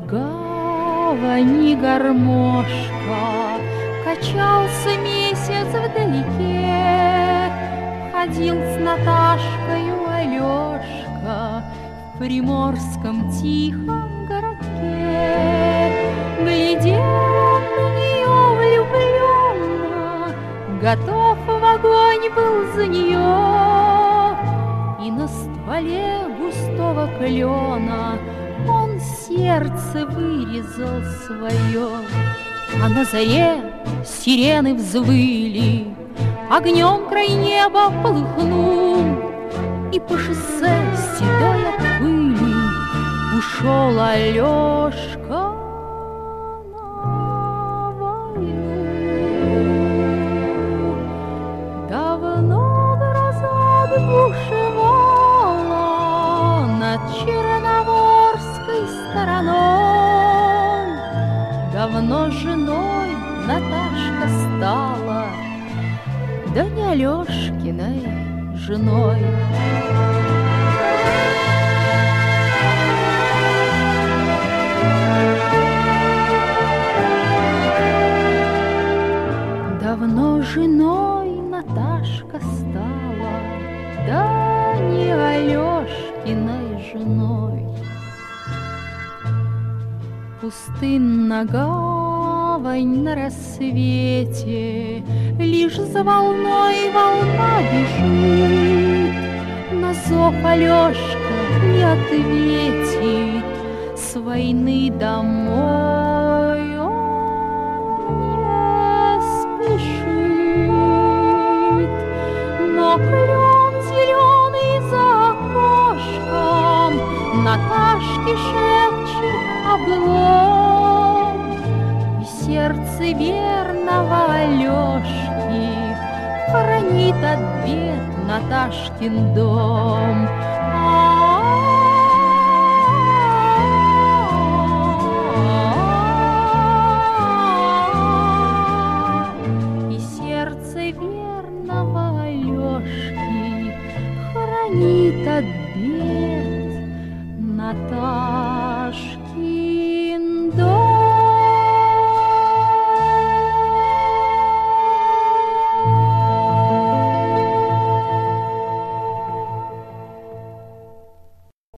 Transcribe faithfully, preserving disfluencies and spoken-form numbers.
гавани гармошка, качался месяц вдалеке, ходил с Наташкою Алешка в приморском тихом городке. Глядел он на нее влюбленно, готов в огонь был за нее, и на стволе густого клена он сердце вырезал свое. А на заре сирены взвыли, огнем край неба полыхнул, и по шоссе седой от пыли ушел Алешка на войну. Давно гроза бушевала над Черноморской стороной, давно женой Наташка стала, да не Алешкиной женой. Давно женой Наташка стала, да не Алешкиной женой. Пустынна гавань на рассвете, лишь за волной волна бежит. На зов Алешка не ответит, с войны домой он не спешит. Но клен зеленый за окошком Наташке шепчет облом, и сердце верного Алешки хранит от бед Наташкин дом. И сердце верного Алешки хранит от бед Наташкин дом.